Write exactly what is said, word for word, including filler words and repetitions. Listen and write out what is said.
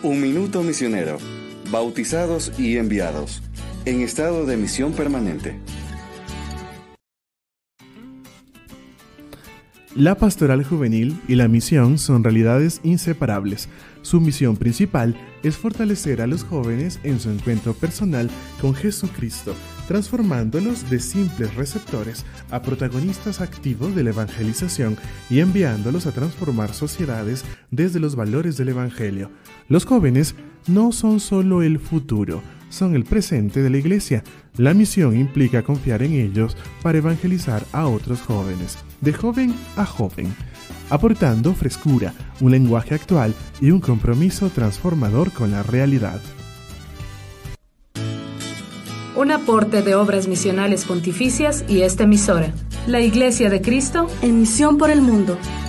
Un minuto misionero. Bautizados y enviados. En estado de misión permanente. La pastoral juvenil y la misión son realidades inseparables. Su misión principal es fortalecer a los jóvenes en su encuentro personal con Jesucristo, transformándolos de simples receptores a protagonistas activos de la evangelización y enviándolos a transformar sociedades desde los valores del Evangelio. Los jóvenes no son solo el futuro, son el presente de la Iglesia. La misión implica confiar en ellos para evangelizar a otros jóvenes, de joven a joven, aportando frescura, un lenguaje actual y un compromiso transformador con la realidad. Un aporte de Obras Misionales Pontificias y esta emisora, la Iglesia de Cristo, en misión por el mundo.